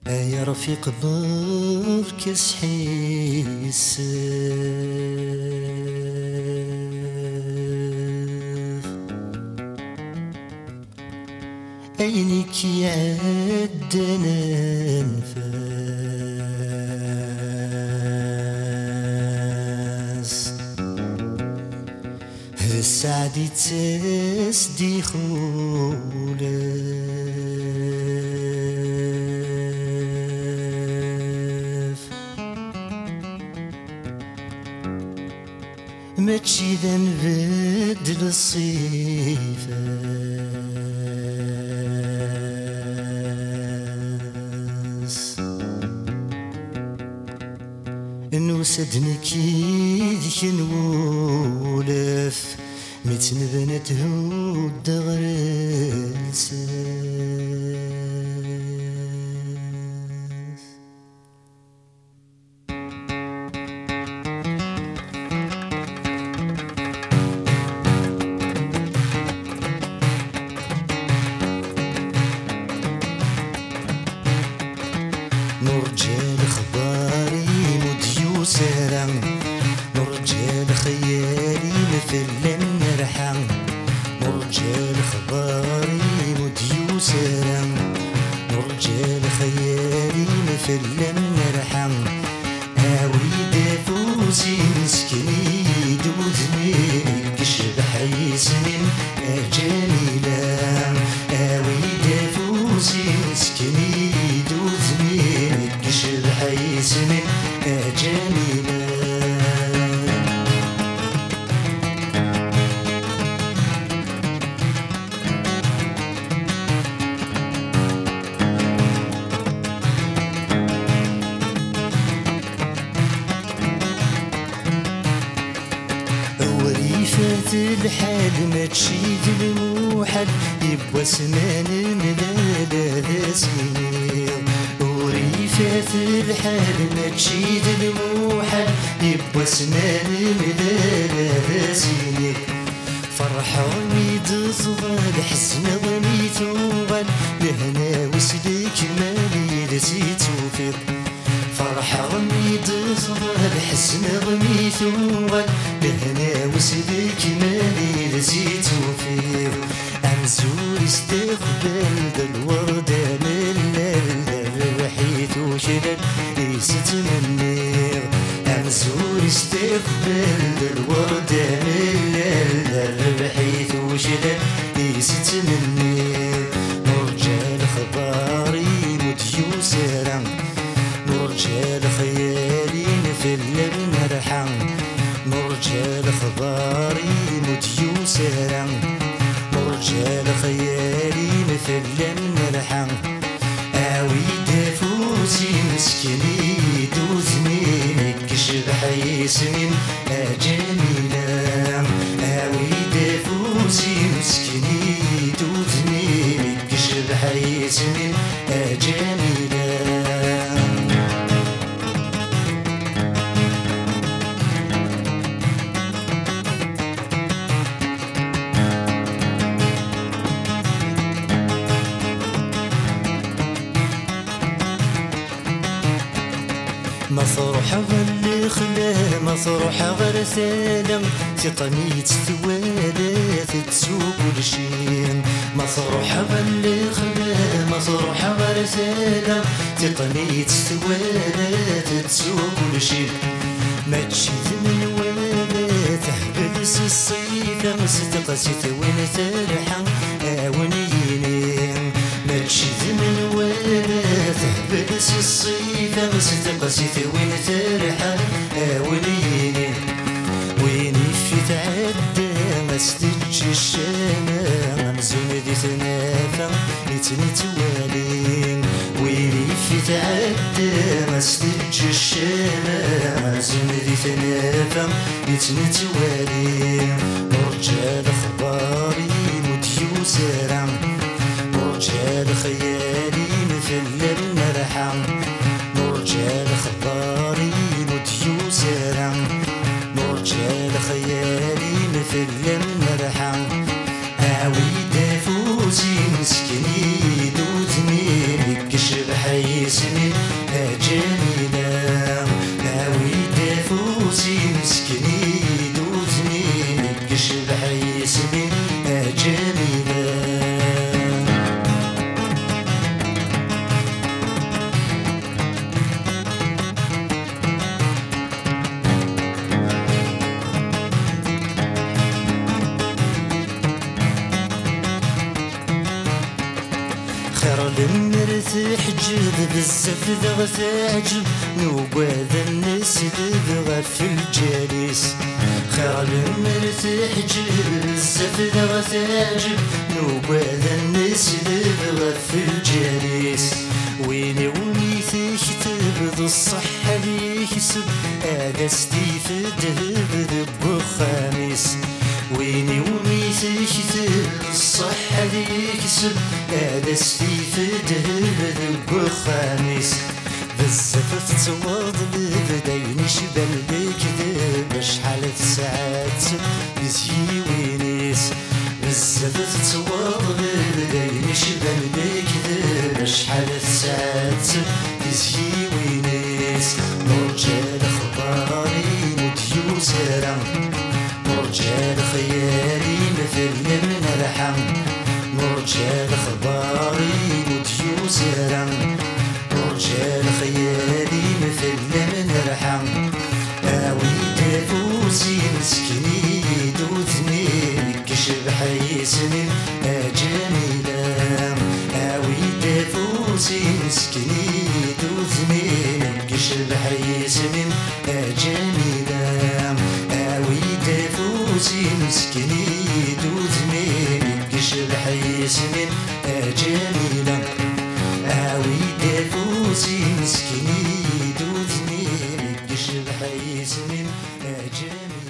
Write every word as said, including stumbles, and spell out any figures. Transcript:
يا رفيق برك صحي السيف عينيك يعدنا نفاس السعد تسدي خولف ماشي ذا نبدل الصيفاس نوسدني كي ذيك نولف متن بنته الدغر الساس نرجع لخباري مديو سرم نرجع لخيالي مثل نرحم نرجع لخباري مديو سرم نرجع لخيالي مثل نرحم هاوي دافوزي مسكني دوزني كشبح يسمن جميلة هاوي دافوزي مسكني دوزني كشبح يسمن جميلة وريفة الحال ما تشيد الموحل يبوى سمان ملالا ذا سنين وريفة الحال ما تشيد الموحل يبوى سمان ملالا ذا سنين فرحة ميد صغال حزن ضمي توغل لهنا وسلك مالي لزيت وفيض فرحة ميد صغال حزن ضمي توغل لهنا وسلك مالي لزيت وفيض أمزور استقبال ذا الوردة من الرحيت وشلل يست منير أمزور استقبال ذا الوردة من الرحيت وشلل يست منير نرجع لخباري مديو سرم نرجع لخيالي نفل نرحم نرجع لخباري مديو سرم نرجع لخيالي مثل نرحم آوي دافوزي مسكني دوزني كشبح يسمن جميلة آوي دافوزي مسكني دوزني كشبح يسمن جميلة مصروح غل خلا مصروح غير سالم تقنيت ثوالات تسوق كل شيء مصروح غل خلا مصروح غير سالم تقنيت ثوالات تسوق كل شيء ما تشيد من ولا تحبس الصيف مستقسيت وين ترحم اونيني ما تشيد من ولا تحبس الصيف مستقسيت وين ترحم اونيني ويني في تعدى ما استج الشامة ممزون ذي ثنافة يتنتوالين ويني في تعدى ما استج الشامة ممزون ذي ثنافة يتنتوالين نرجع لخباري مديو سرم نرجع لخيالي مثل نرحم نرجع لخباري مديو سرم نرجع لخيالي مثل نرحم آوي دافوزي مسكني دوتني كشبح يسمي بحيس من جميلة. خير المرتاح جد بزاف ذا تعجب نوباد الناس دبغى في الجالس. خير المرتاح جد بزاف ذا تعجب نوباد الناس دبغى في الجالس. ويني وميتك تبدو الصحة لي يكسب هذا ستيفد ذب خامس. ويني وميتك تبدو الصحة لي يكسب هذا ستيفد ذب خامس. بزاف تتواض ببداين شبال بكذب شحال ساعات يزي وينيس. بزاف تتواض ببداين شبال بكذب شحال ساعات يزي وينيس. ورجال خباري وديوزرا ورجال خيالي مثل من الرحم. ورجال خباري وديوزرا ورجال خيالي مثل من الرحم. اوي دافوسي مسكني دوثني كشف حيسني جميلة. اوي دافوسي مسكني دوثني كشف حيسني جميلة. اوي دافوسي مسكني دوثني كشف حيسني جميلة. اوي دافوسي مسكني دوثني كشف حيسني جميلة.